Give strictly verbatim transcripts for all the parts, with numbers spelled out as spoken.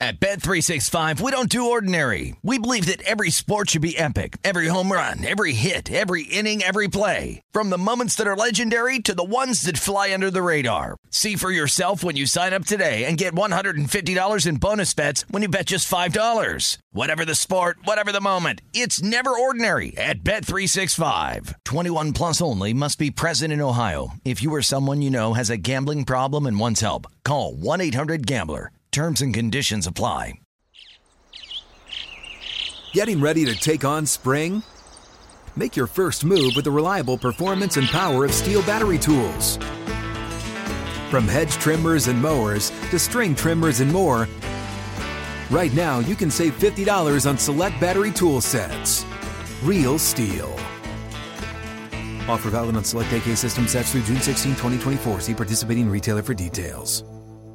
At Bet three sixty-five, we don't do ordinary. We believe that every sport should be epic. Every home run, every hit, every inning, every play. From the moments that are legendary to the ones that fly under the radar. See for yourself when you sign up today and get one hundred fifty dollars in bonus bets when you bet just five dollars. Whatever the sport, whatever the moment, it's never ordinary at Bet three sixty-five. twenty-one plus only. Must be present in Ohio. If you or someone you know has a gambling problem and wants help, call one eight hundred gambler. Terms and conditions apply. Getting ready to take on spring? Make your first move with the reliable performance and power of Steel battery tools. From hedge trimmers and mowers to string trimmers and more, right now you can save fifty dollars on select battery tool sets. Real Steel. Offer valid on select A K system sets through June sixteenth, twenty twenty-four. See participating retailer for details.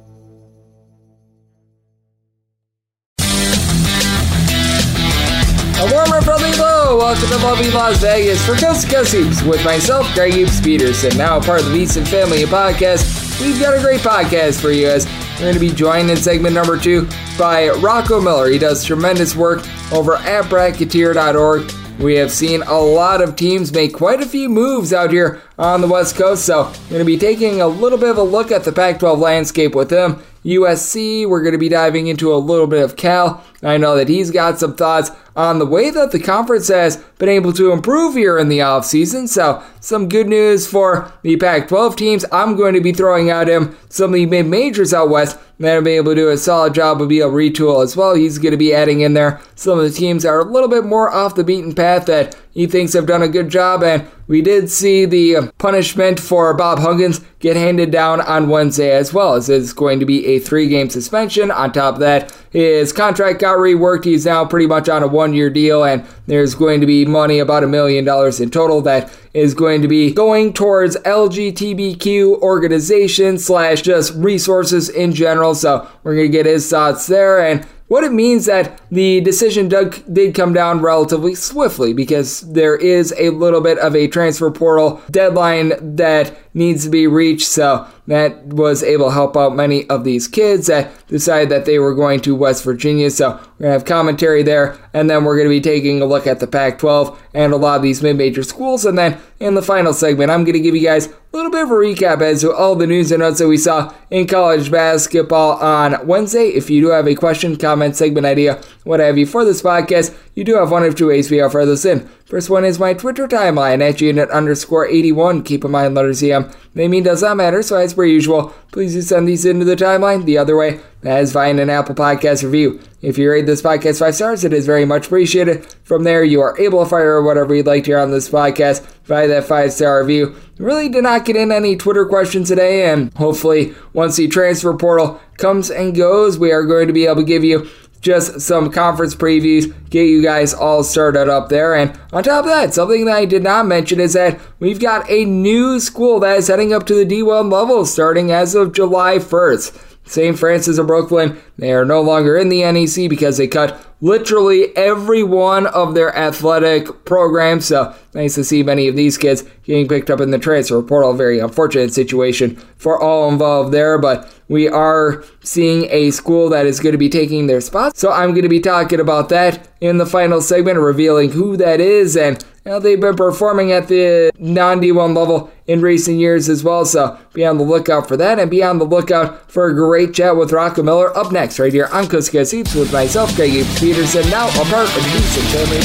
A warm and friendly hello, welcome to lovely Las Vegas for Coast to Coast Hoops with myself, Greg Hoops Peterson, now part of the VSiN Family Podcast. We've got a great podcast for you guys. We're going to be joined in segment number two by Rocco Miller. He does tremendous work over at Bracketeer dot org. We have seen a lot of teams make quite a few moves out here on the West Coast, so we're going to be taking a little bit of a look at the Pac twelve landscape with him. U S C, we're going to be diving into a little bit of Cal. I know that he's got some thoughts on the way that the conference has been able to improve here in the offseason. So some good news for the Pac twelve teams. I'm going to be throwing out him some of the mid-majors out west that have been able to do a solid job of being able to retool as well. He's going to be adding in there some of the teams that are a little bit more off the beaten path that he thinks have done a good job. And we did see the punishment for Bob Huggins get handed down on Wednesday as well, as it's going to be a three-game suspension. On top of that, his contract got reworked. He's now pretty much on a one-year deal, and there's going to be money, about a million dollars in total, that is going to be going towards L G B T Q organizations slash just resources in general. So we're going to get his thoughts there, and what it means that the decision did come down relatively swiftly, because there is a little bit of a transfer portal deadline that needs to be reached. So that was able to help out many of these kids that decided that they were going to West Virginia. So we're going to have commentary there, and then we're going to be taking a look at the Pac twelve and a lot of these mid-major schools. And then in the final segment, I'm going to give you guys a little bit of a recap as to all the news and notes that we saw in college basketball on Wednesday. If you do have a question, comment, segment idea, what have you for this podcast, you do have one of two ways we offer this in. First one is my Twitter timeline at unit underscore eighty-one. Keep in mind, letters E M. They mean does not matter, so as per usual, please do send these into the timeline. The other way, that is via an Apple Podcast review. If you rate this podcast five stars, it is very much appreciated. From there, you are able to fire whatever you'd like to hear on this podcast via that five-star review. Really did not get in any Twitter questions today, and hopefully, once the transfer portal comes and goes, we are going to be able to give you just some conference previews, get you guys all started up there. And on top of that, something that I did not mention is that we've got a new school that is heading up to the D one level starting as of July first. Saint Francis of Brooklyn, they are no longer in the N E C because they cut literally every one of their athletic programs. So nice to see many of these kids getting picked up in the transfer portal. Very unfortunate situation for all involved there, but we are seeing a school that is going to be taking their spot. So I'm going to be talking about that in the final segment, revealing who that is, and you know, they've been performing at the non-D one level in recent years as well, so be on the lookout for that, and be on the lookout for a great chat with Rocco Miller up next right here on Coast to Coast Hoops with myself, Greg Hoops Peterson, now a part of the VSiN Family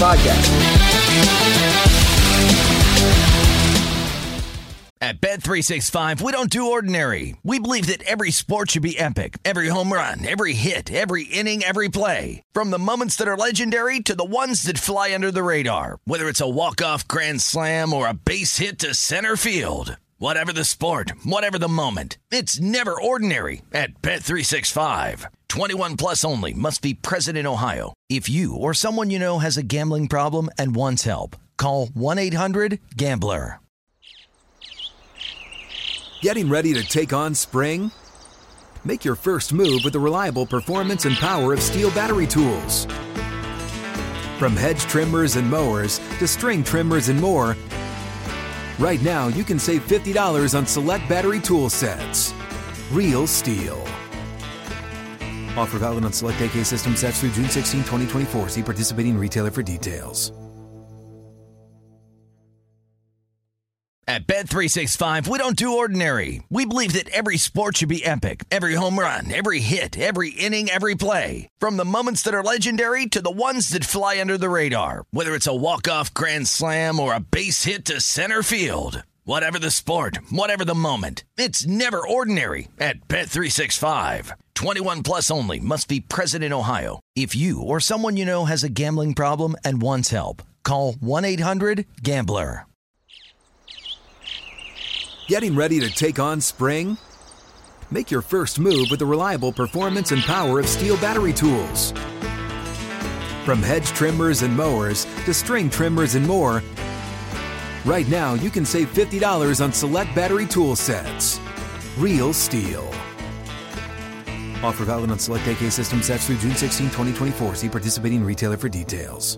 Podcast. At Bet three sixty-five, we don't do ordinary. We believe that every sport should be epic. Every home run, every hit, every inning, every play. From the moments that are legendary to the ones that fly under the radar. Whether it's a walk-off grand slam or a base hit to center field. Whatever the sport, whatever the moment. It's never ordinary at Bet three sixty-five. twenty-one plus only. Must be present in Ohio. If you or someone you know has a gambling problem and wants help, call one eight hundred gambler. Getting ready to take on spring? Make your first move with the reliable performance and power of Steel battery tools. From hedge trimmers and mowers to string trimmers and more, right now you can save fifty dollars on select battery tool sets. Real Steel. Offer valid on select A K system sets through June sixteenth, twenty twenty-four. See participating retailer for details. At Bet three sixty-five, we don't do ordinary. We believe that every sport should be epic. Every home run, every hit, every inning, every play. From the moments that are legendary to the ones that fly under the radar. Whether it's a walk-off grand slam or a base hit to center field. Whatever the sport, whatever the moment. It's never ordinary at Bet three sixty-five. twenty-one plus only. Must be present in Ohio. If you or someone you know has a gambling problem and wants help, call one eight hundred gambler. Getting ready to take on spring? Make your first move with the reliable performance and power of Steel battery tools. From hedge trimmers and mowers to string trimmers and more, right now you can save fifty dollars on select battery tool sets. Real Steel. Offer valid on select A K system sets through June sixteenth, twenty twenty-four. See participating retailer for details.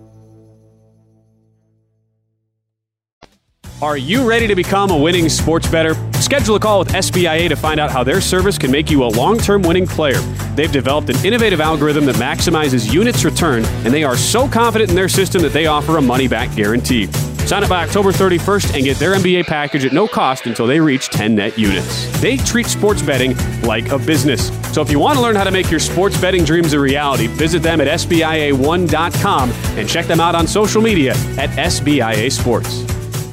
Are you ready to become a winning sports bettor? Schedule a call with S B I A to find out how their service can make you a long-term winning player. They've developed an innovative algorithm that maximizes units return, and they are so confident in their system that they offer a money-back guarantee. Sign up by October thirty-first and get their N B A package at no cost until they reach ten net units. They treat sports betting like a business. So if you want to learn how to make your sports betting dreams a reality, visit them at S B I A one dot com and check them out on social media at S B I A Sports.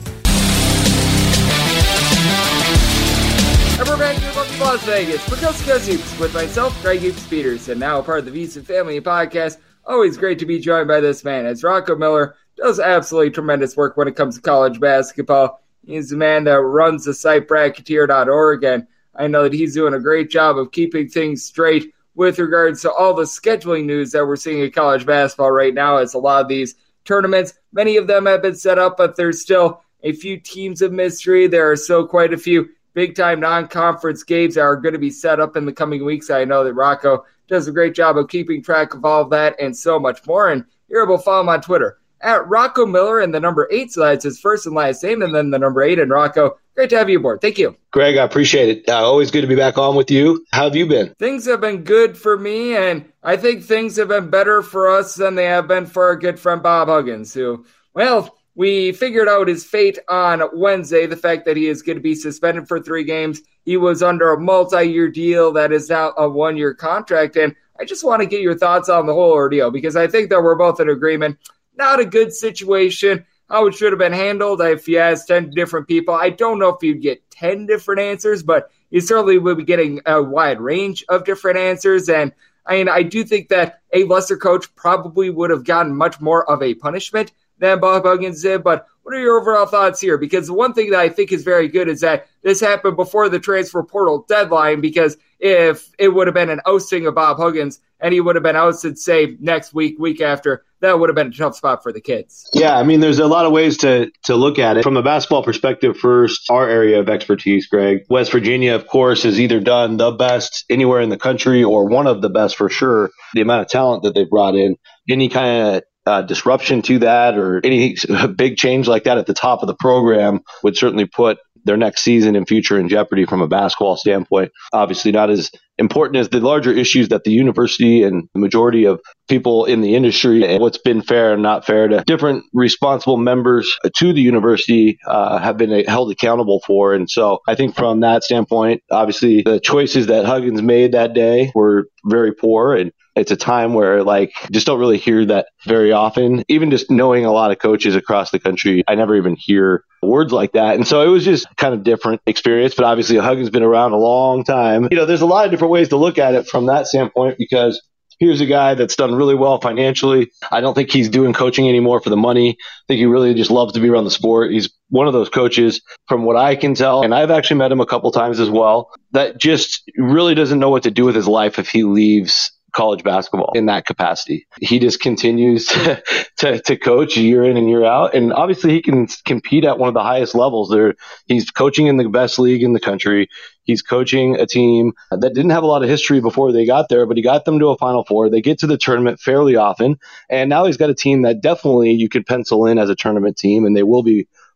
And we're back to Las Vegas for Coast to Coast Hoops with myself, Greg Hoops Peterson, now a part of the VSiN Family Podcast. Always great to be joined by this man, as Rocco Miller does absolutely tremendous work when it comes to college basketball. He's the man that runs the site bracketeer dot org, and I know that he's doing a great job of keeping things straight with regards to all the scheduling news that we're seeing in college basketball right now, as a lot of these tournaments, many of them have been set up, but there's still a few teams of mystery. There are still quite a few big-time non-conference games that are going to be set up in the coming weeks. I know that Rocco does a great job of keeping track of all of that and so much more, and you're able to follow him on Twitter at Rocco Miller and the number eight, so that's his first and last name, and then the number eight. And Rocco, great to have you aboard. Thank you. Greg, I appreciate it. Uh, always good to be back on with you. How have you been? Things have been good for me, and I think things have been better for us than they have been for our good friend Bob Huggins, who, well, we figured out his fate on Wednesday, the fact that he is going to be suspended for three games. He was under a multi-year deal that is now a one-year contract, and I just want to get your thoughts on the whole ordeal, because I think that we're both in agreement. Not a good situation, how it should have been handled. If you ask ten different people, I don't know if you'd get ten different answers, but you certainly will be getting a wide range of different answers. And I mean, I do think that a lesser coach probably would have gotten much more of a punishment than Bob Huggins did. But what are your overall thoughts here? Because the one thing that I think is very good is that this happened before the transfer portal deadline, because if it would have been an ousting of Bob Huggins and he would have been ousted, say, next week, week after, that would have been a tough spot for the kids. Yeah, I mean, there's a lot of ways to to look at it. From a basketball perspective first, our area of expertise, Greg, West Virginia, of course, has either done the best anywhere in the country or one of the best for sure. The amount of talent that they've brought in, any kind of Uh, disruption to that or any big change like that at the top of the program would certainly put their next season and future in jeopardy from a basketball standpoint. Obviously not as important as the larger issues that the university and the majority of people in the industry and what's been fair and not fair to different responsible members to the university uh, have been held accountable for. And so I think from that standpoint, obviously the choices that Huggins made that day were very poor, and it's a time where, like, just don't really hear that very often. Even just knowing a lot of coaches across the country, I never even hear words like that. And so it was just kind of different experience. But obviously, Huggins been around a long time. You know, there's a lot of different ways to look at it from that standpoint, because here's a guy that's done really well financially. I don't think he's doing coaching anymore for the money. I think he really just loves to be around the sport. He's one of those coaches, from what I can tell, and I've actually met him a couple times as well, that just really doesn't know what to do with his life if he leaves college basketball in that capacity. He just continues to, to, to coach year in and year out. And obviously he can compete at one of the highest levels there. He's coaching in the best league in the country. He's coaching a team that didn't have a lot of history before they got there, but he got them to a Final Four. They get to the tournament fairly often. And now he's got a team that definitely you could pencil in as a tournament team, and they will be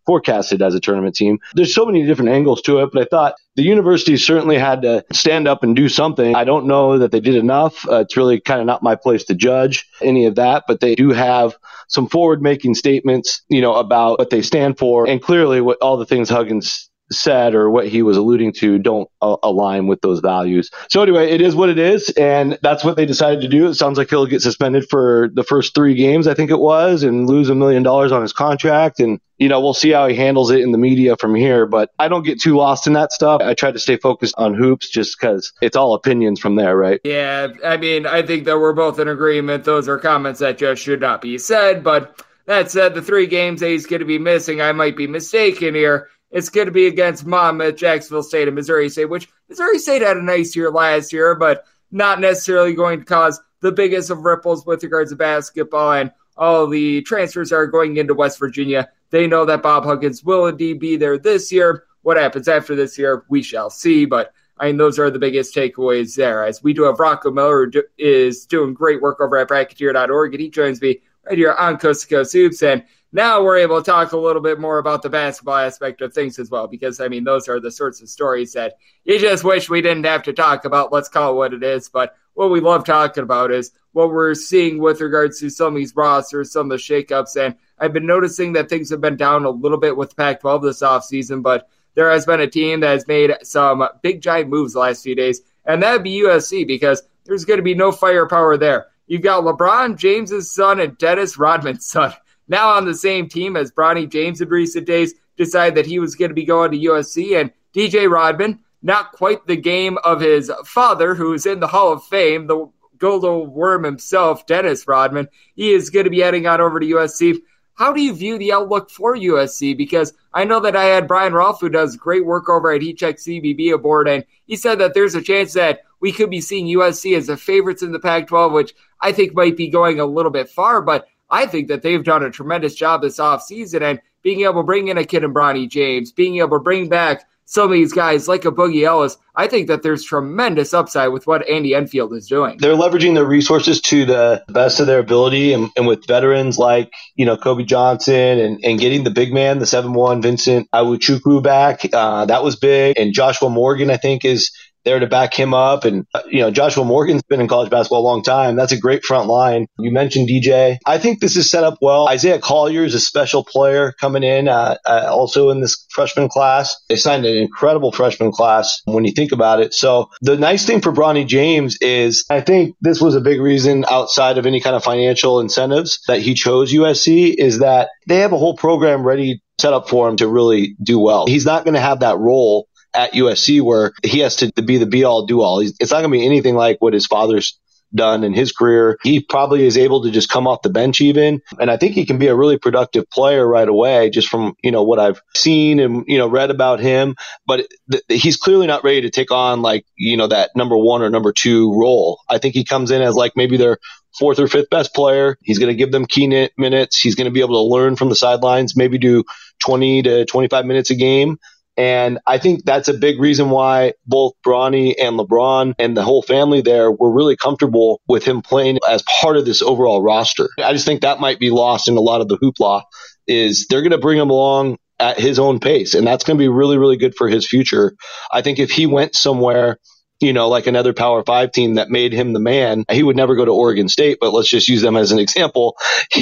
forecasted as a tournament team. There's so many different angles to it, but I thought the university certainly had to stand up and do something. I don't know that they did enough. Uh, it's really kind of not my place to judge any of that, but they do have some forward-making statements, you know, about what they stand for. And clearly what all the things Huggins said or what he was alluding to don't uh, align with those values. So anyway, it is what it is, and that's what they decided to do. It sounds like he'll get suspended for the first three games, I think it was, and lose a million dollars on his contract. And, you know, we'll see how he handles it in the media from here, but I don't get too lost in that stuff. I try to stay focused on hoops just because it's all opinions from there, right? Yeah, I mean, I think that we're both in agreement. Those are comments that just should not be said, but that said, the three games that he's going to be missing, I might be mistaken here. It's going to be against Monmouth, Jacksonville State, and Missouri State, which Missouri State had a nice year last year, but not necessarily going to cause the biggest of ripples with regards to basketball. And all the transfers are going into West Virginia. They know that Bob Huggins will indeed be there this year. What happens after this year, we shall see. But I mean, those are the biggest takeaways there. As we do have Rocco Miller, who is doing great work over at Bracketeer dot org, and he joins me right here on Coast to Coast Hoops. And now we're able to talk a little bit more about the basketball aspect of things as well, because, I mean, those are the sorts of stories that you just wish we didn't have to talk about. Let's call it what it is. But what we love talking about is what we're seeing with regards to some of these rosters, some of the shakeups. And I've been noticing that things have been down a little bit with the Pac twelve this offseason, but there has been a team that has made some big, giant moves the last few days, and that would be U S C, because there's going to be no firepower there. You've got LeBron James's son and Dennis Rodman's son now on the same team, as Bronny James in recent days decided that he was going to be going to U S C. And D J Rodman, not quite the game of his father, who is in the Hall of Fame, the Golden Worm himself, Dennis Rodman, he is going to be heading on over to U S C. How do you view the outlook for U S C? Because I know that I had Brian Rolfe, who does great work over at Heat Check C B B, aboard, and he said that there's a chance that we could be seeing U S C as the favorites in the Pac twelve, which I think might be going a little bit far, but I think that they've done a tremendous job this offseason, and being able to bring in a kid in Bronny James, being able to bring back some of these guys like a Boogie Ellis, I think that there's tremendous upside with what Andy Enfield is doing. They're leveraging their resources to the best of their ability, and, and with veterans like, you know, Kobe Johnson and, and getting the big man, the seven one Vincent Awuchukwu back, uh, that was big. And Joshua Morgan, I think, is there to back him up. And, uh, you know, Joshua Morgan's been in college basketball a long time. That's a great front line. You mentioned D J. I think this is set up well. Isaiah Collier is a special player coming in, uh, uh, also in this freshman class. They signed an incredible freshman class when you think about it. So the nice thing for Bronny James is, I think this was a big reason outside of any kind of financial incentives that he chose U S C, is that they have a whole program ready set up for him to really do well. He's not going to have that role at U S C where he has to be the be-all, do-all. It's not going to be anything like what his father's done in his career. He probably is able to just come off the bench even. And I think he can be a really productive player right away, just from, you know, what I've seen and, you know, read about him. But th- he's clearly not ready to take on, like, you know, that number one or number two role. I think he comes in as like maybe their fourth or fifth best player. He's going to give them key minutes. He's going to be able to learn from the sidelines, maybe do twenty to twenty-five minutes a game. And I think that's a big reason why both Bronny and LeBron and the whole family there were really comfortable with him playing as part of this overall roster. I just think that might be lost in a lot of the hoopla, is they're going to bring him along at his own pace. And that's going to be really, really good for his future. I think if he went somewhere, you know, like another Power Five team that made him the man, he would never go to Oregon State, but let's just use them as an example.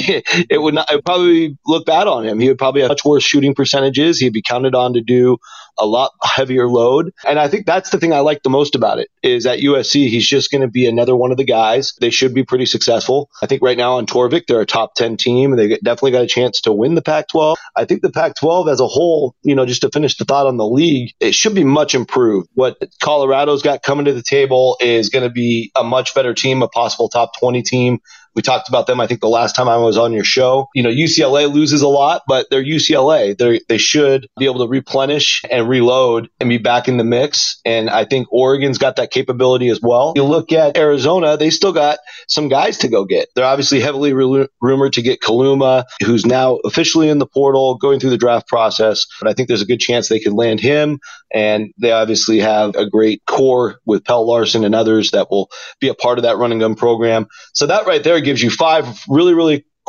It would not, it would probably look bad on him. He would probably have much worse shooting percentages. He'd be counted on to do a lot heavier load. And I think that's the thing I like the most about it, is at U S C, he's just going to be another one of the guys. They should be pretty successful. I think right now on Torvik, they're a top ten team, and they definitely got a chance to win the Pac twelve. I think the Pac twelve as a whole, you know, just to finish the thought on the league, it should be much improved. What Colorado's got coming to the table is going to be a much better team, a possible top twenty team. We talked about them, I think, the last time I was on your show. You know, U C L A loses a lot, but they're U C L A. They they should be able to replenish and reload and be back in the mix. And I think Oregon's got that capability as well. You look at Arizona, they still got some guys to go get. They're obviously heavily re- rumored to get Kaluma, who's now officially in the portal, going through the draft process. But I think there's a good chance they could land him. And they obviously have a great core with Pell Larson and others that will be a part of that run and gun program. So that right there gives you five really, really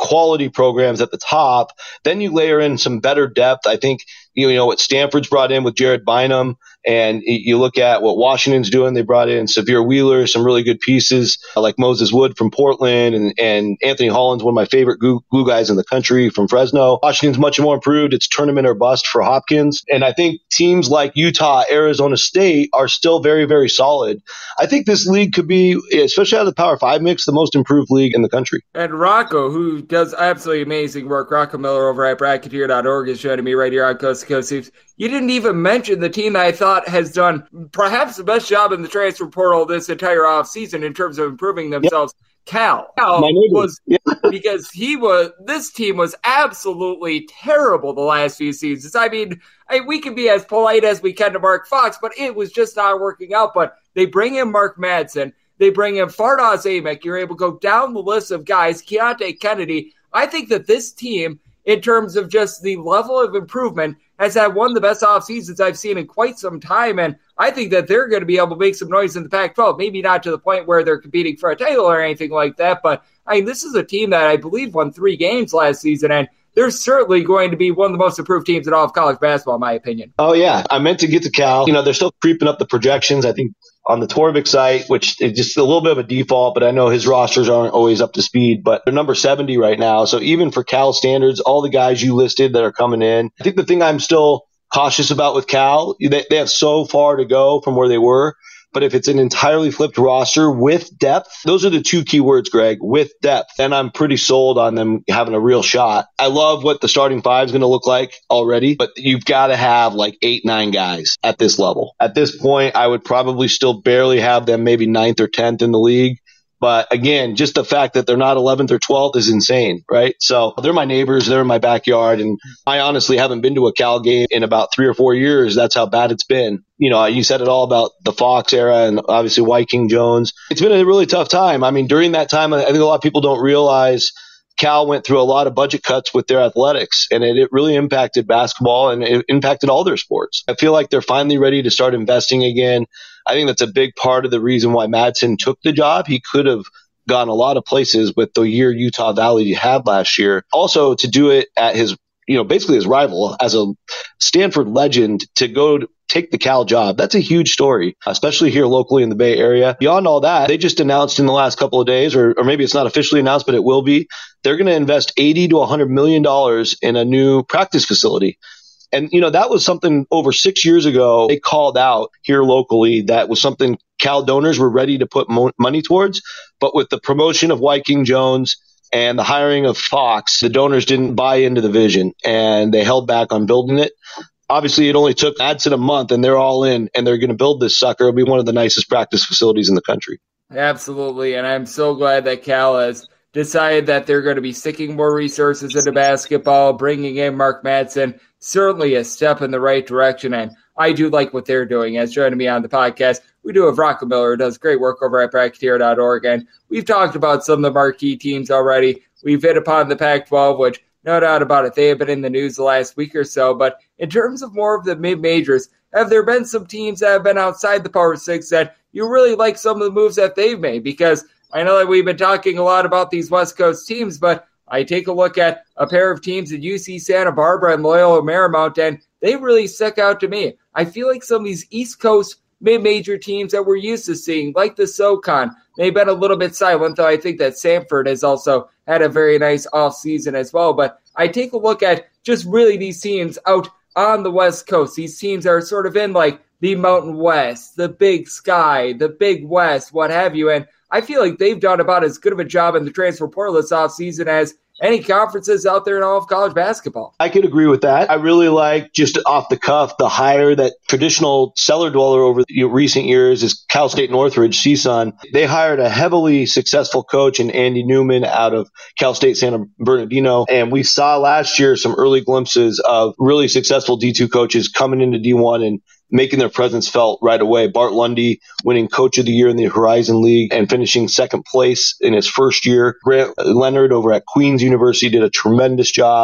quality programs at the top. Then you layer in some better depth. I think, you know, what Stanford's brought in with Jared Bynum, and you look at what Washington's doing. They brought in Severe Wheeler, some really good pieces like Moses Wood from Portland, and, and Anthony Holland's one of my favorite glue, glue guys in the country from Fresno. Washington's much more improved. It's tournament or bust for Hopkins. And I think teams like Utah, Arizona State are still very, very solid. I think this league could be, especially out of the Power Five mix, the most improved league in the country. And Rocco, who does absolutely amazing work, Rocco Miller over at Bracketeer dot org is joining me right here on Coast to Coast Hoops. You didn't even mention the team that I thought has done perhaps the best job in the transfer portal this entire offseason in terms of improving themselves. Yep. Cal. Cal was yeah. because he was. This team was absolutely terrible the last few seasons. I mean, I, we can be as polite as we can to Mark Fox, but it was just not working out. But they bring in Mark Madsen. They bring in Fardaws Aimaq. You're able to go down the list of guys. Keontae Kennedy. I think that this team, in terms of just the level of improvement, has had one of the best off seasons I've seen in quite some time. And I think that they're going to be able to make some noise in the Pac twelve, maybe not to the point where they're competing for a title or anything like that. But I mean, this is a team that I believe won three games last season, and they're certainly going to be one of the most improved teams in all of college basketball, in my opinion. Oh, yeah. I meant to get to Cal. You know, they're still creeping up the projections. I think on the Torvik site, which is just a little bit of a default, but I know his rosters aren't always up to speed, but they're number seventy right now. So even for Cal standards, all the guys you listed that are coming in, I think the thing I'm still cautious about with Cal, they, they have so far to go from where they were. But if it's an entirely flipped roster with depth, those are the two key words, Greg, with depth. And I'm pretty sold on them having a real shot. I love what the starting five is going to look like already, but you've got to have like eight, nine guys at this level. At this point, I would probably still barely have them maybe ninth or tenth in the league. But again, just the fact that they're not eleventh or twelfth is insane, right? So they're my neighbors. They're in my backyard. And I honestly haven't been to a Cal game in about three or four years. That's how bad it's been. You know, you said it all about the Fox era and obviously Wyking Jones. It's been a really tough time. I mean, during that time, I think a lot of people don't realize Cal went through a lot of budget cuts with their athletics, and it, it really impacted basketball and it impacted all their sports. I feel like they're finally ready to start investing again. I think that's a big part of the reason why Madsen took the job. He could have gone a lot of places with the year Utah Valley had last year. Also, to do it at his, you know, basically his rival as a Stanford legend, to go to take the Cal job. That's a huge story, especially here locally in the Bay Area. Beyond all that, they just announced in the last couple of days, or, or maybe it's not officially announced, but it will be, they're going to invest eighty to one hundred million dollars in a new practice facility. And, you know, that was something over six years ago they called out here locally. That was something Cal donors were ready to put mo- money towards. But with the promotion of Wyking Jones and the hiring of Fox, the donors didn't buy into the vision and they held back on building it. Obviously, it only took Madsen a month, and they're all in, and they're going to build this sucker. It'll be one of the nicest practice facilities in the country. Absolutely, and I'm so glad that Cal has decided that they're going to be sticking more resources into basketball, bringing in Mark Madsen. Certainly a step in the right direction, and I do like what they're doing. As joining me on the podcast, we do have Rocco Miller, who does great work over at Bracketeer dot org, and we've talked about some of the marquee teams already. We've hit upon the Pac twelve, which no doubt about it, they have been in the news the last week or so. But in terms of more of the mid-majors, have there been some teams that have been outside the Power Six that you really like some of the moves that they've made? Because I know that we've been talking a lot about these West Coast teams, but I take a look at a pair of teams at U C Santa Barbara and Loyola Marymount, and they really stick out to me. I feel like some of these East Coast mid-major teams that we're used to seeing, like the SoCon, they've been a little bit silent, though I think that Samford has also had a very nice offseason as well. But I take a look at just really these teams out on the West Coast. These teams are sort of in like the Mountain West, the Big Sky, the Big West, what have you. And I feel like they've done about as good of a job in the transfer portal this offseason as any conferences out there in all of college basketball. I could agree with that. I really like, just off the cuff, the hire that traditional cellar dweller over the recent years is Cal State Northridge, C S U N. They hired a heavily successful coach in Andy Newman out of Cal State San Bernardino. And we saw last year some early glimpses of really successful D two coaches coming into D one and making their presence felt right away. Bart Lundy winning Coach of the Year in the Horizon League and finishing second place in his first year. Grant Leonard over at Queens University did a tremendous job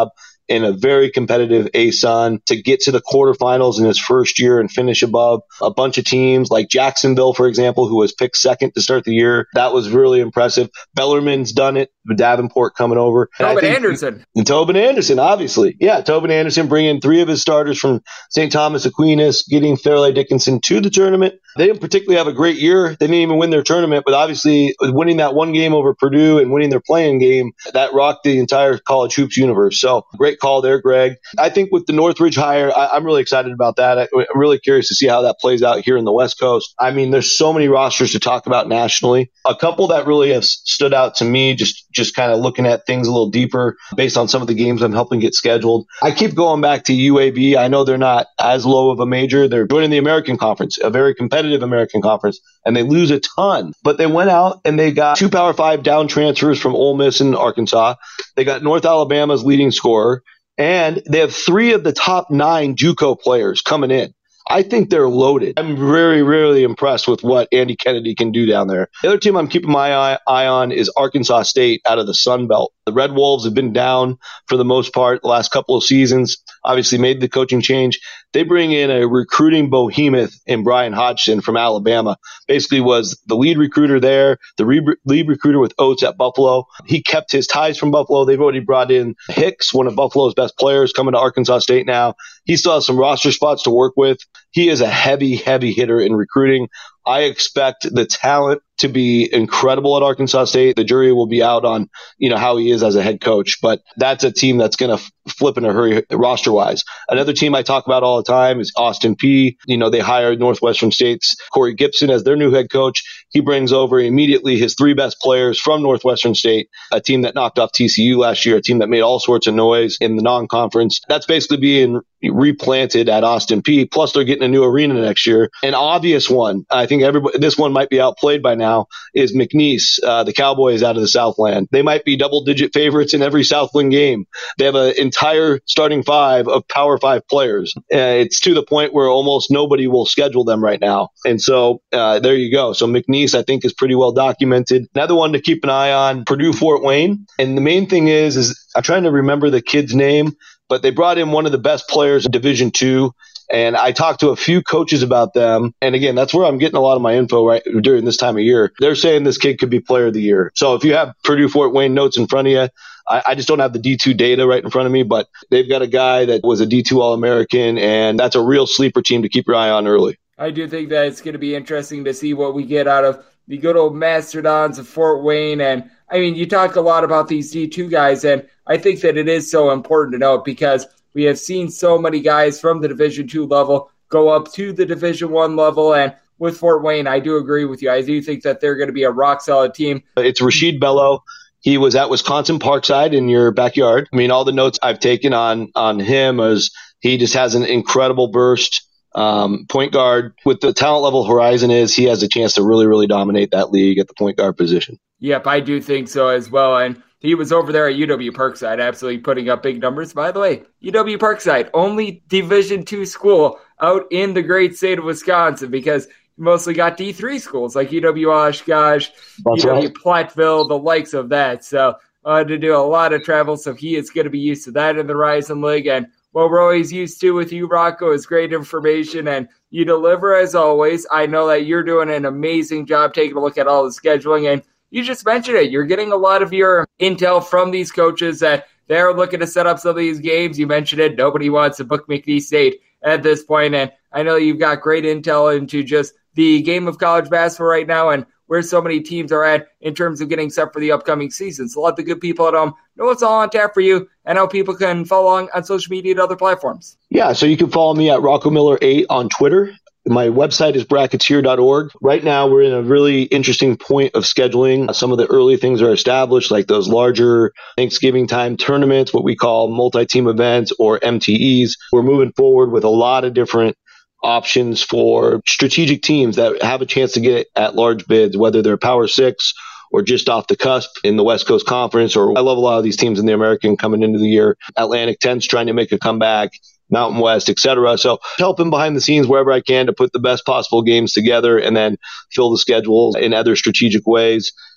in a very competitive A S U N to get to the quarterfinals in his first year and finish above a bunch of teams like Jacksonville, for example, who was picked second to start the year. That was really impressive. Bellarmine's done it. Davenport coming over. And Tobin Anderson. And Tobin Anderson, obviously. Yeah, Tobin Anderson bringing three of his starters from Saint Thomas Aquinas, getting Fairleigh Dickinson to the tournament. They didn't particularly have a great year. They didn't even win their tournament, but obviously winning that one game over Purdue and winning their playing game, that rocked the entire college hoops universe. So great call there, Greg. I think with the Northridge hire, I, I'm really excited about that. I, I'm really curious to see how that plays out here in the West Coast. I mean, there's so many rosters to talk about nationally. A couple that really have stood out to me, just, just kind of looking at things a little deeper based on some of the games I'm helping get scheduled. I keep going back to U A B. I know they're not as low of a major. They're joining the American Conference, a very competitive American Conference, and they lose a ton. But they went out and they got two Power Five down transfers from Ole Miss and Arkansas. They got North Alabama's leading scorer, and they have three of the top nine JUCO players coming in. I think they're loaded. I'm very, really impressed with what Andy Kennedy can do down there. The other team I'm keeping my eye, eye on is Arkansas State out of the Sun Belt. The Red Wolves have been down for the most part the last couple of seasons, obviously made the coaching change. They bring in a recruiting behemoth in Brian Hodgson from Alabama. Basically was the lead recruiter there, the re- lead recruiter with Oates at Buffalo. He kept his ties from Buffalo. They've already brought in Hicks, one of Buffalo's best players, coming to Arkansas State now. He still has some roster spots to work with. He is a heavy, heavy hitter in recruiting. I expect the talent to be incredible at Arkansas State. The jury will be out on, you know, how he is as a head coach, but that's a team that's going to f- flip in a hurry roster wise. Another team I talk about all the time is Austin Peay. You know, they hired Northwestern State's Corey Gibson as their new head coach. He brings over immediately his three best players from Northwestern State, a team that knocked off T C U last year, a team that made all sorts of noise in the non-conference. That's basically being replanted at Austin Peay. Plus they're getting a new arena next year. An obvious one, I think everybody, this one might be outplayed by now, is McNeese, uh, the Cowboys out of the Southland. They might be double digit favorites in every Southland game. They have an entire starting five of Power Five players. Uh, it's to the point where almost nobody will schedule them right now. And so uh, there you go. So McNeese, I think, is pretty well documented. Another one to keep an eye on, Purdue Fort Wayne. And the main thing is, is I'm trying to remember the kid's name, but they brought in one of the best players in Division Two. And I talked to a few coaches about them. And again, that's where I'm getting a lot of my info right during this time of year. They're saying this kid could be player of the year. So if you have Purdue Fort Wayne notes in front of you, I, I just don't have the D two data right in front of me, but they've got a guy that was a D two All-American, and that's a real sleeper team to keep your eye on early. I do think that it's going to be interesting to see what we get out of the good old Mastodons of Fort Wayne. And I mean, you talk a lot about these D two guys, and I think that it is so important to note because we have seen so many guys from the Division two level go up to the Division one level. And with Fort Wayne, I do agree with you. I do think that they're going to be a rock-solid team. It's Rasheed Bello. He was at Wisconsin Parkside in your backyard. I mean, all the notes I've taken on on him is he just has an incredible burst. Um, point guard, with the talent level Horizon is, he has a chance to really, really dominate that league at the point guard position. Yep, I do think so as well. And he was over there at U W Parkside, absolutely putting up big numbers. By the way, U W Parkside, only Division two school out in the great state of Wisconsin, because you mostly got D three schools like U W Oshkosh, That's U W right. Platteville, the likes of that. So uh, to do a lot of travel, so he is going to be used to that in the Horizon League. And what we're always used to with you, Rocco, is great information, and you deliver as always. I know that you're doing an amazing job taking a look at all the scheduling, and you just mentioned it. You're getting a lot of your intel from these coaches that they're looking to set up some of these games. You mentioned it. Nobody wants to book McNeese State at this point, and I know you've got great intel into just the game of college basketball right now and where so many teams are at in terms of getting set for the upcoming season. So let the good people at home know what's all on tap for you and how people can follow along on social media and other platforms. Yeah, so you can follow me at Rocco Miller eight on Twitter. My website is bracketeer dot org. Right now, we're in a really interesting point of scheduling. Some of the early things are established, like those larger Thanksgiving time tournaments, what we call multi-team events or M T Es. We're moving forward with a lot of different options for strategic teams that have a chance to get at large bids, whether they're Power Six or just off the cusp in the West Coast Conference. Or I love a lot of these teams in the American coming into the year. Atlantic ten's trying to make a comeback, Mountain West, et cetera. So helping behind the scenes wherever I can to put the best possible games together and then fill the schedules in other strategic ways.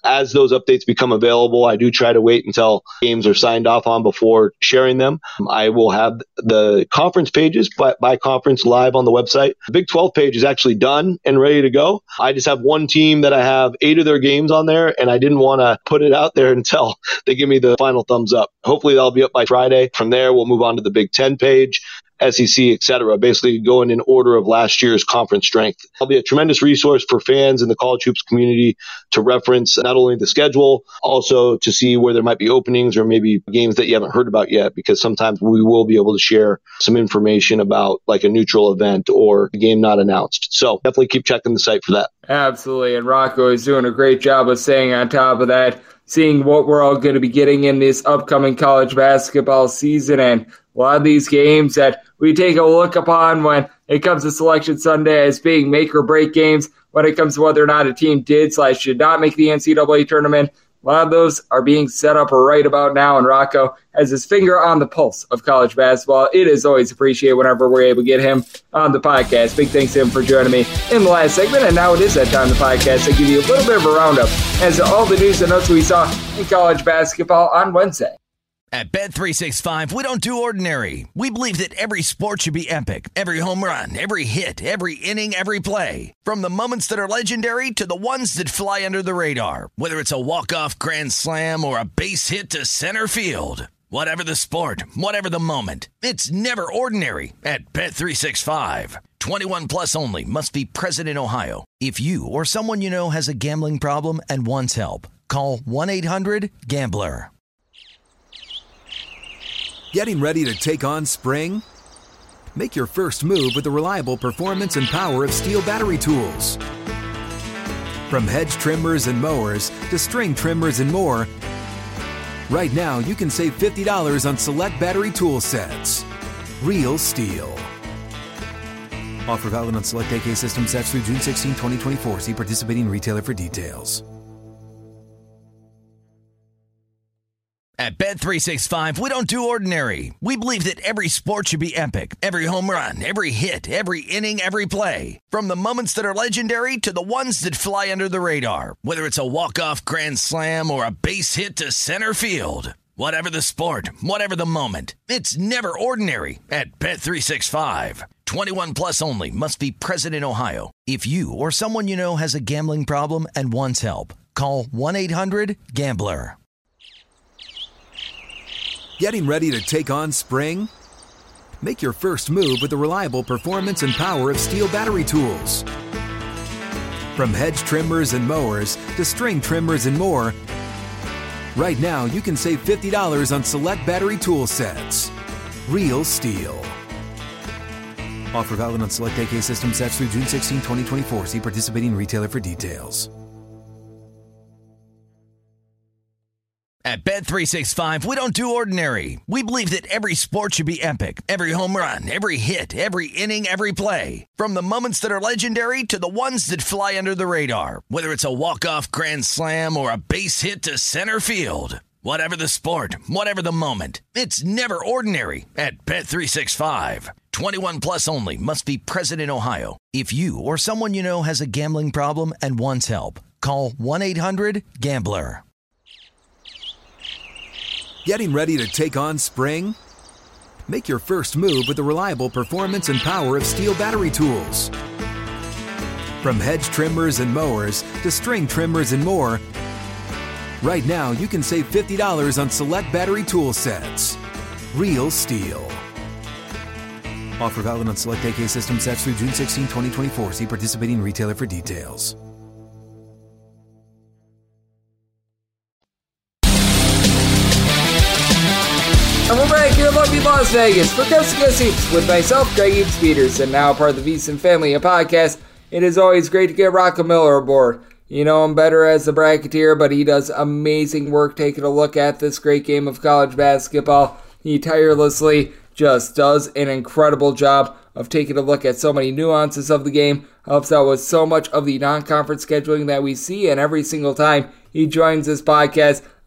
As those updates become available, I do try to wait until games are signed off on before sharing them. I will have the conference pages by, by conference live on the website. The Big twelve page is actually done and ready to go. I just have one team that I have eight of their games on there, and I didn't want to put it out there until they give me the final thumbs up. Hopefully that'll be up by Friday. From there, we'll move on to the Big ten page, S E C, et cetera, basically going in order of last year's conference strength. It'll be a tremendous resource for fans in the college hoops community to reference not only the schedule, also to see where there might be openings or maybe games that you haven't heard about yet, because sometimes we will be able to share some information about like a neutral event or a game not announced. So definitely keep checking the site for that. Absolutely. And Rocco is doing a great job of staying on top of that, seeing what we're all going to be getting in this upcoming college basketball season, and a lot of these games that we take a look upon when it comes to Selection Sunday as being make or break games when it comes to whether or not a team did slash did not make the N C double A tournament. A lot of those are being set up right about now, and Rocco has his finger on the pulse of college basketball. It is always appreciated whenever we're able to get him on the podcast. Big thanks to him for joining me in the last segment, and now it is that time of the podcast to give you a little bit of a roundup as to all the news and notes we saw in college basketball on Wednesday. At Bet three sixty-five, we don't do ordinary. We believe that every sport should be epic. Every home run, every hit, every inning, every play. From the moments that are legendary to the ones that fly under the radar. Whether it's a walk-off grand slam or a base hit to center field. Whatever the sport, whatever the moment. It's never ordinary at Bet three sixty-five. twenty-one plus only. Must be present in Ohio. If you or someone you know has a gambling problem and wants help, call one eight hundred gambler. Getting ready to take on spring? Make your first move with the reliable performance and power of Steel battery tools. From hedge trimmers and mowers to string trimmers and more, right now you can save fifty dollars on select battery tool sets. Real Steel. Offer valid on select A K system sets through June sixteenth, twenty twenty-four. See participating retailer for details. At Bet three sixty-five, we don't do ordinary. We believe that every sport should be epic. Every home run, every hit, every inning, every play. From the moments that are legendary to the ones that fly under the radar. Whether it's a walk-off grand slam or a base hit to center field. Whatever the sport, whatever the moment. It's never ordinary at Bet three sixty-five. twenty-one plus only. Must be present in Ohio. If you or someone you know has a gambling problem and wants help, call one eight hundred gambler. Getting ready to take on spring? Make your first move with the reliable performance and power of Steel battery tools. From hedge trimmers and mowers to string trimmers and more, right now you can save fifty dollars on select battery tool sets. Real Steel. Offer valid on select A K system sets through June sixteenth, twenty twenty-four. See participating retailer for details. At Bet three sixty-five, we don't do ordinary. We believe that every sport should be epic. Every home run, every hit, every inning, every play. From the moments that are legendary to the ones that fly under the radar. Whether it's a walk-off grand slam or a base hit to center field. Whatever the sport, whatever the moment. It's never ordinary at Bet three sixty-five. twenty-one plus only. Must be present in Ohio. If you or someone you know has a gambling problem and wants help, call one eight hundred gambler. Getting ready to take on spring? Make your first move with the reliable performance and power of Steel battery tools. From hedge trimmers and mowers to string trimmers and more, right now you can save fifty dollars on select battery tool sets. Real Steel. Offer valid on select A K system sets through June sixteenth, twenty twenty-four. See participating retailer for details. And we're back here in lovely Las Vegas for Coast to Coast Hoops with myself, Greg Eaves Peterson, now part of the VSiN Family podcast. It is always great to get Rocco Miller aboard. You know him better as the bracketeer, but he does amazing work taking a look at this great game of college basketball. He tirelessly just does an incredible job of taking a look at so many nuances of the game, helps out with so much of the non-conference scheduling that we see, and every single time he joins this podcast,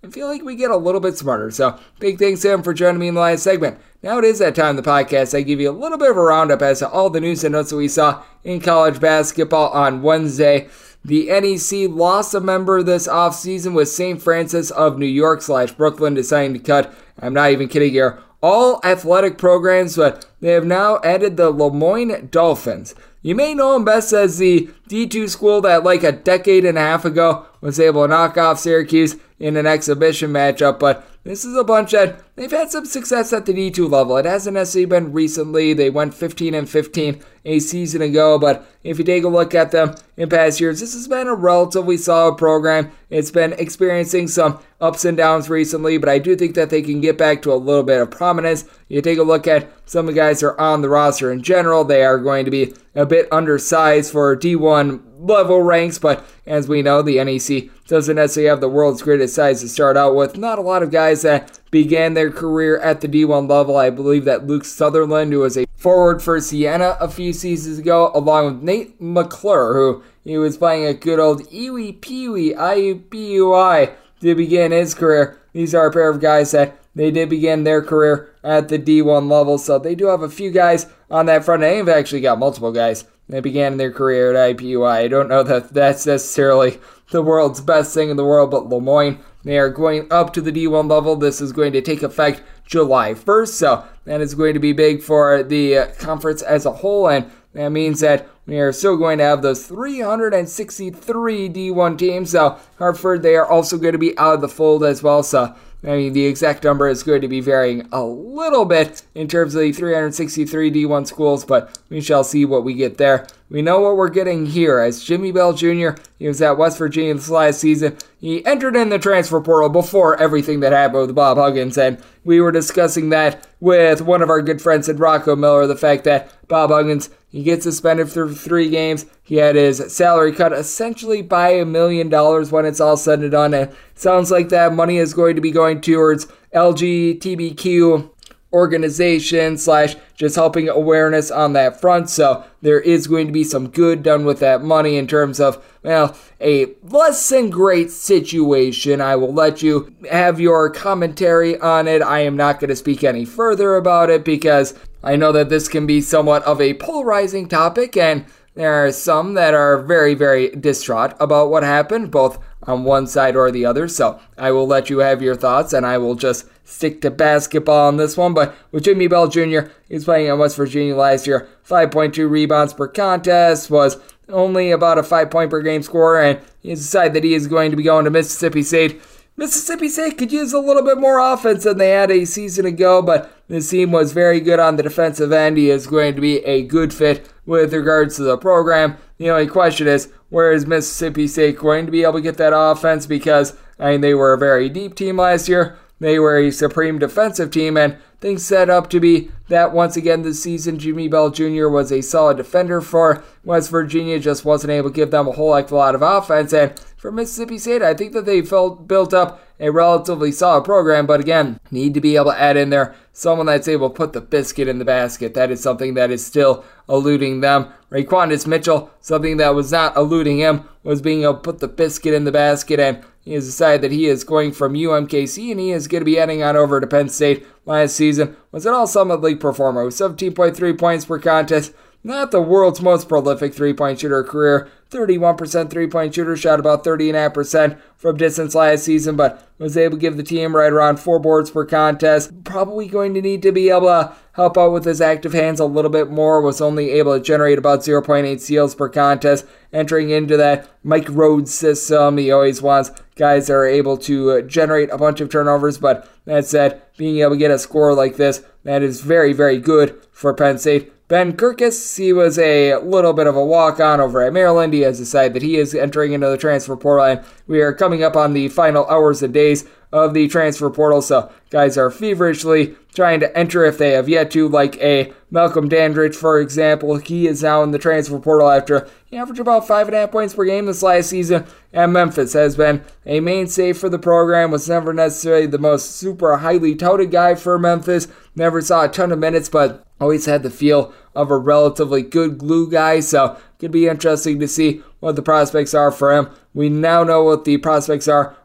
I feel like we get a little bit smarter. So big thanks to him for joining me in the last segment. Now it is that time in the podcast I give you a little bit of a roundup as to all the news and notes that we saw in college basketball on Wednesday. The N E C lost a member this offseason with Saint Francis of New York slash Brooklyn deciding to cut, I'm not even kidding here, all athletic programs, but they have now added the Lemoyne Dolphins. You may know them best as the D two school that like a decade and a half ago was able to knock off Syracuse in an exhibition matchup, but this is a bunch that they've had some success at the D two level. It hasn't necessarily been recently. They went fifteen and fifteen a season ago, but if you take a look at them in past years, this has been a relatively solid program. It's been experiencing some ups and downs recently, but I do think that they can get back to a little bit of prominence. You take a look at some of the guys who are on the roster in general, they are going to be a bit undersized for D one level ranks, but as we know, the N E C doesn't necessarily have the world's greatest size to start out with. Not a lot of guys that began their career at the D one level. I believe that Luke Sutherland, who was a forward for Siena a few seasons ago, along with Nate McClure, who he was playing a good old Iwi Peewee I U P U I to begin his career. These are a pair of guys that they did begin their career at the D one level, so they do have a few guys on that front. They've actually got multiple guys that began their career at I P U I. I don't know that that's necessarily the world's best thing in the world, but Lemoyne, they are going up to the D one level. This is going to take effect July first, so that is going to be big for the uh, conference as a whole, and that means that we are still going to have those three hundred sixty-three D one teams. So Hartford, they are also going to be out of the fold as well, so I mean, the exact number is going to be varying a little bit in terms of the three hundred sixty-three D one schools, but we shall see what we get there. We know what we're getting here as Jimmy Bell Junior, he was at West Virginia this last season. He entered in the transfer portal before everything that happened with Bob Huggins, and we were discussing that with one of our good friends at Rocco Miller, the fact that Bob Huggins, he gets suspended for three games. He had his salary cut essentially by a million dollars when it's all said and done. And it sounds like that money is going to be going towards L G B T Q organization slash just helping awareness on that front. So there is going to be some good done with that money in terms of, well, a less than great situation. I will let you have your commentary on it. I am not going to speak any further about it because I know that this can be somewhat of a polarizing topic, and there are some that are very, very distraught about what happened, both on one side or the other. So I will let you have your thoughts, and I will just stick to basketball on this one. But with Jimmy Bell Junior, he was playing at West Virginia last year. five point two rebounds per contest, was only about a five point per game scorer, and he has decided that he is going to be going to Mississippi State. Mississippi State could use a little bit more offense than they had a season ago, but this team was very good on the defensive end. He is going to be a good fit with regards to the program. The only question is, where is Mississippi State going to be able to get that offense? Because, I mean, they were a very deep team last year. They were a supreme defensive team, and things set up to be that once again this season. Jimmy Bell Junior was a solid defender for West Virginia, just wasn't able to give them a whole heck of a lot of offense. And for Mississippi State, I think that they felt built up a relatively solid program, but again, need to be able to add in there someone that's able to put the biscuit in the basket. That is something that is still eluding them. Raquandis Mitchell, something that was not eluding him, was being able to put the biscuit in the basket, and he has decided that he is going from U M K C and he is going to be heading on over to Penn State. Last season was an all-summit league performer with seventeen point three points per contest. Not the world's most prolific three-point shooter career. thirty-one percent three-point shooter, shot about thirty point five percent from distance last season, but was able to give the team right around four boards per contest. Probably going to need to be able to help out with his active hands a little bit more. Was only able to generate about zero point eight steals per contest. Entering into that Mike Rhodes system, he always wants guys that are able to generate a bunch of turnovers, but that said, being able to get a score like this, that is very, very good for Penn State. Ben Kirkus, he was a little bit of a walk-on over at Maryland. He has decided that he is entering into the transfer portal, and we are coming up on the final hours and days of the transfer portal, so guys are feverishly trying to enter if they have yet to, like a Malcolm Dandridge, for example. He is now in the transfer portal after he averaged about five and a half points per game this last season, and Memphis has been a mainstay for the program, was never necessarily the most super highly touted guy for Memphis, never saw a ton of minutes, but always had the feel of a relatively good glue guy, so it could be interesting to see what the prospects are for him. We now know what the prospects are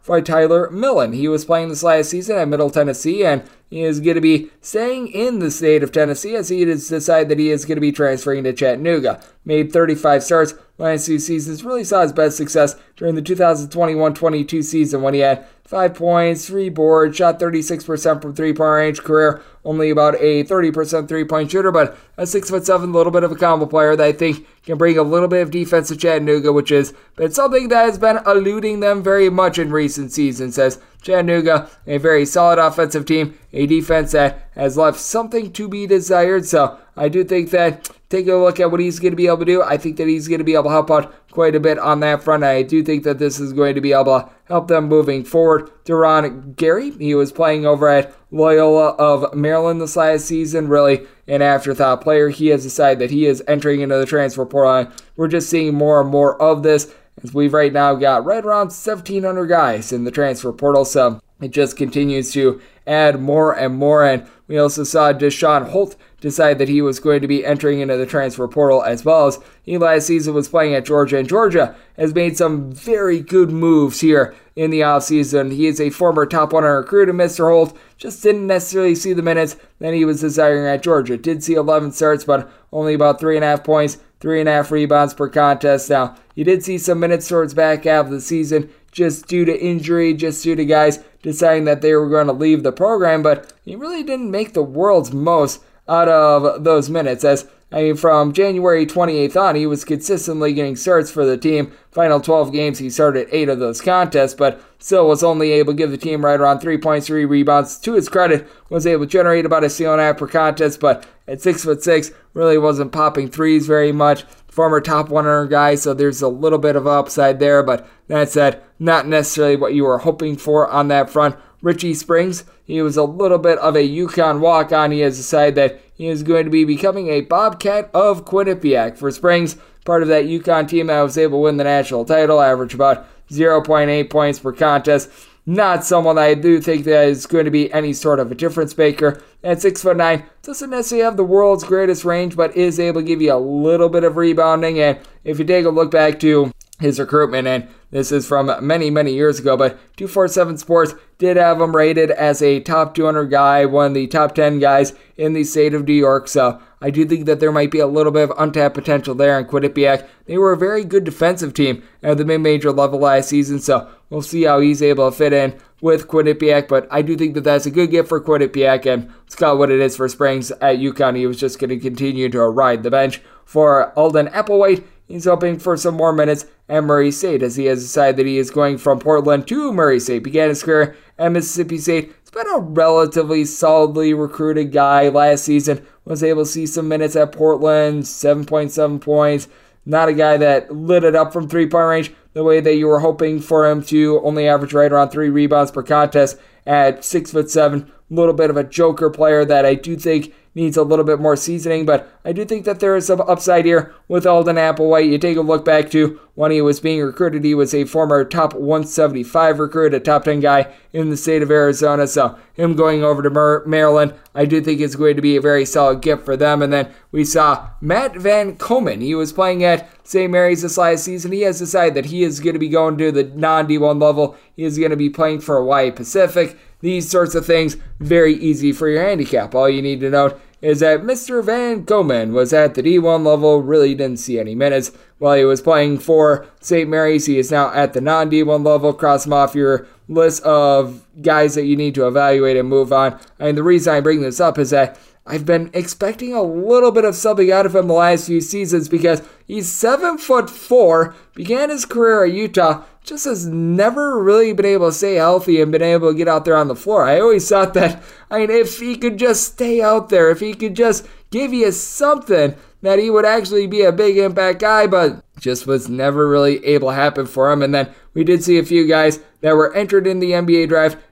for Tyler Millen. He was playing this last season at Middle Tennessee, and he is going to be staying in the state of Tennessee as he has decided that he is going to be transferring to Chattanooga. Made thirty-five starts last two seasons, really saw his best success during the two thousand twenty-one twenty-two season when he had five points, three boards, shot thirty-six percent from three-point range, career only about a thirty percent three-point shooter, but a six foot seven, little bit of a combo player that I think can bring a little bit of defense to Chattanooga, which is been something that has been eluding them very much in recent seasons, as Chattanooga, a very solid offensive team, a defense that has left something to be desired. So I do think that taking a look at what he's going to be able to do, I think that he's going to be able to help out quite a bit on that front. I do think that this is going to be able to help them moving forward. Deron Gary, he was playing over at Loyola of Maryland this last season, really an afterthought player. He has decided that he is entering into the transfer portal. We're just seeing more and more of this, as we've right now got right around seventeen hundred guys in the transfer portal, so it just continues to add more and more. And we also saw Deshaun Holt decide that he was going to be entering into the transfer portal, as well as he last season was playing at Georgia, and Georgia has made some very good moves here in the offseason. He is a former top one hundred recruit, and Mister Holt just didn't necessarily see the minutes that he was desiring at Georgia. Did see eleven starts, but only about three and a half points, three and a half rebounds per contest. Now, he did see some minutes towards back half of the season, just due to injury, just due to guys deciding that they were going to leave the program, but he really didn't make the world's most out of those minutes, as I mean, from January twenty-eighth on, he was consistently getting starts for the team. Final twelve games, he started eight of those contests, but still was only able to give the team right around three points, three rebounds. To his credit, was able to generate about a steal and a half per contest, but at six foot six, really wasn't popping threes very much. Former top one hundred guy, so there's a little bit of upside there, but that said, not necessarily what you were hoping for on that front. Richie Springs, he was a little bit of a UConn walk-on. He has decided that he is going to be becoming a Bobcat of Quinnipiac. For Springs, part of that UConn team that was able to win the national title, average about zero point eight points per contest. Not someone that I do think that is going to be any sort of a difference maker. At six foot nine, doesn't necessarily have the world's greatest range, but is able to give you a little bit of rebounding. And if you take a look back to his recruitment, and this is from many, many years ago, but two forty-seven Sports did have him rated as a top two hundred guy, one of the top ten guys in the state of New York, so I do think that there might be a little bit of untapped potential there in Quinnipiac. They were a very good defensive team at the mid-major level last season, so we'll see how he's able to fit in with Quinnipiac, but I do think that that's a good gift for Quinnipiac, and it's got what it is for Springs at UConn. He was just going to continue to ride the bench. For Alden Applewhite, he's hoping for some more minutes at Murray State, as he has decided that he is going from Portland to Murray State. Began his career at Mississippi State. He's been a relatively solidly recruited guy last season. Was able to see some minutes at Portland, seven point seven points. Not a guy that lit it up from three-point range the way that you were hoping for him to. Only average right around three rebounds per contest at six foot seven. A little bit of a joker player that I do think needs a little bit more seasoning, but I do think that there is some upside here with Alden Applewhite. You take a look back to when he was being recruited, he was a former top one seventy-five recruit, a top ten guy in the state of Arizona, so him going over to Mer- Maryland, I do think it's going to be a very solid gift for them. And then we saw Matt Van Komen. He was playing at Saint Mary's this last season. He has decided that he is going to be going to the non-D one level. He is going to be playing for Hawaii Pacific. These sorts of things, very easy for your handicap. All you need to note is that Mister Van Komen was at the D one level, really didn't see any minutes while he was playing for Saint Mary's. He is now at the non-D one level. Cross him off your list of guys that you need to evaluate and move on. And the reason I bring this up is that I've been expecting a little bit of something out of him the last few seasons, because he's seven foot four, began his career at Utah, just has never really been able to stay healthy and been able to get out there on the floor. I always thought that, I mean, if he could just stay out there, if he could just give you something, that he would actually be a big impact guy, but just was never really able to happen for him. And then we did see a few guys that were entered in the N B A draft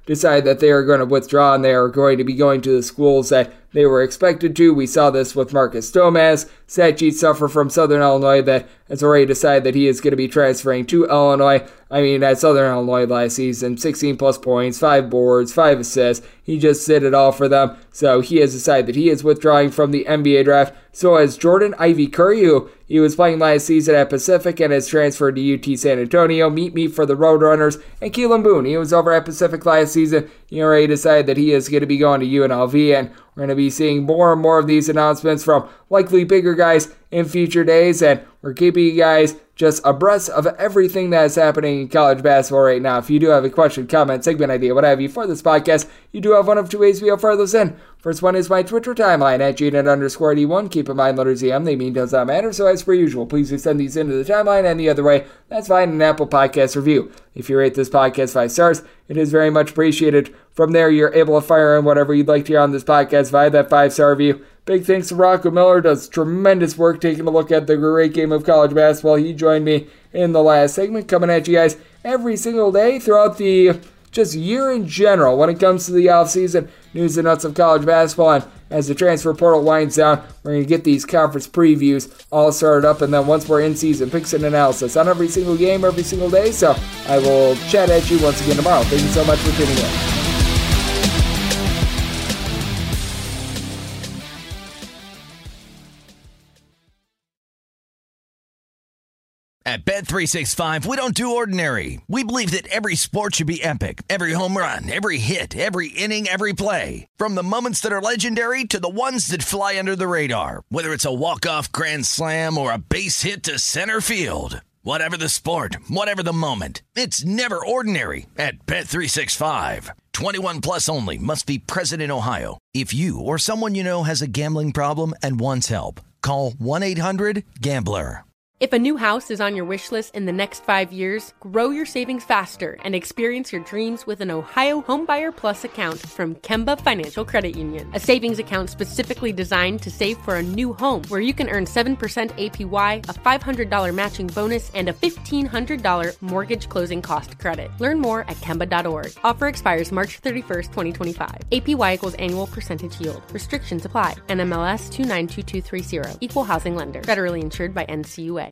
decide that they are going to withdraw and they are going to be going to the schools that they were expected to. We saw this with Marcus Domas. Satchie suffer from Southern Illinois that has already decided that he is going to be transferring to Illinois. I mean, at Southern Illinois last season, sixteen plus points, five boards, five assists. He just did it all for them. So he has decided that he is withdrawing from the N B A draft. So has Jordan Ivy Curry, who he was playing last season at Pacific and has transferred to U T San Antonio. Meet me for the Roadrunners. And Keelan Boone, he was over at Pacific last season. He already decided that he is going to be going to U N L V, and we're going to be seeing more and more of these announcements from likely bigger guys in future days, and we're keeping you guys just abreast of everything that is happening in college basketball right now. If you do have a question, comment, segment idea, what have you for this podcast, you do have one of two ways we offer those in. First one is my Twitter timeline at Gnet underscore D1. Keep in mind, letters E M, they mean does not matter. So as per usual, please do send these into the timeline, and the other way, that's fine, an Apple Podcast review. If you rate this podcast five stars, it is very much appreciated. From there, you're able to fire in whatever you'd like to hear on this podcast via that five-star review. Big thanks to Rocco Miller, does tremendous work taking a look at the great game of college basketball. He joined me in the last segment, coming at you guys every single day throughout the just year in general when it comes to the offseason, news and nuts of college basketball. And as the transfer portal winds down, we're going to get these conference previews all started up, and then once we're in season, picks and analysis on every single game, every single day. So I will chat at you once again tomorrow. Thank you so much for tuning in. At Bet three sixty-five, we don't do ordinary. We believe that every sport should be epic. Every home run, every hit, every inning, every play. From the moments that are legendary to the ones that fly under the radar. Whether it's a walk-off grand slam or a base hit to center field. Whatever the sport, whatever the moment. It's never ordinary at Bet three sixty-five. twenty-one plus only. Must be present in Ohio. If you or someone you know has a gambling problem and wants help, call one eight hundred gambler. If a new house is on your wish list in the next five years, grow your savings faster and experience your dreams with an Ohio Homebuyer Plus account from Kemba Financial Credit Union. A savings account specifically designed to save for a new home, where you can earn seven percent A P Y, a five hundred dollars matching bonus, and a fifteen hundred dollars mortgage closing cost credit. Learn more at Kemba dot org. Offer expires March thirty-first, twenty twenty-five. A P Y equals annual percentage yield. Restrictions apply. N M L S two nine two two three zero. Equal housing lender. Federally insured by N C U A.